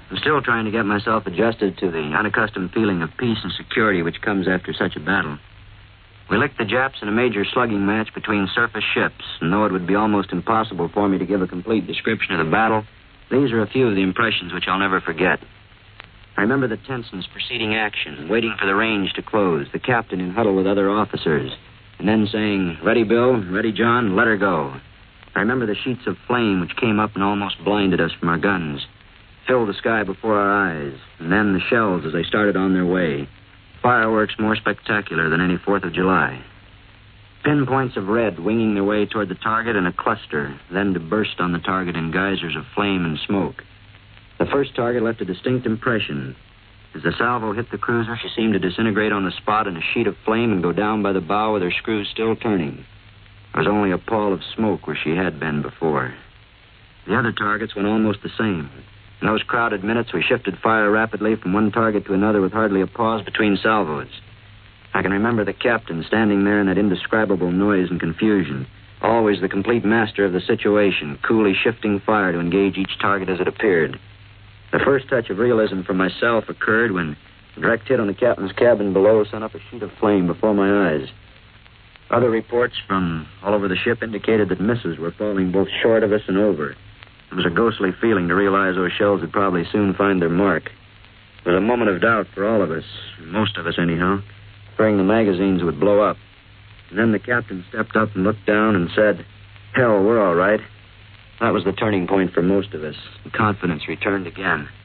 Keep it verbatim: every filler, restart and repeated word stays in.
I'm still trying to get myself adjusted to the unaccustomed feeling of peace and security which comes after such a battle. We licked the Japs in a major slugging match between surface ships, and though it would be almost impossible for me to give a complete description of the battle, these are a few of the impressions which I'll never forget. I remember the tenseness preceding action, waiting for the range to close, the captain in huddle with other officers, and then saying, "Ready, Bill, ready, John, let her go." I remember the sheets of flame which came up and almost blinded us from our guns, filled the sky before our eyes, and then the shells as they started on their way. Fireworks more spectacular than any Fourth of July. Pinpoints of red winging their way toward the target in a cluster, then to burst on the target in geysers of flame and smoke. The first target left a distinct impression. As the salvo hit the cruiser, she seemed to disintegrate on the spot in a sheet of flame and go down by the bow with her screws still turning. There was only a pall of smoke where she had been before. The other targets went almost the same. In those crowded minutes, we shifted fire rapidly from one target to another with hardly a pause between salvos. I can remember the captain standing there in that indescribable noise and confusion, always the complete master of the situation, coolly shifting fire to engage each target as it appeared. The first touch of realism for myself occurred when a direct hit on the captain's cabin below sent up a sheet of flame before my eyes. Other reports from all over the ship indicated that misses were falling both short of us and over. It was a ghostly feeling to realize those shells would probably soon find their mark. It was a moment of doubt for all of us, most of us anyhow, fearing the magazines would blow up. And then the captain stepped up and looked down and said, "Hell, we're all right." That was the turning point for most of us. Confidence returned again.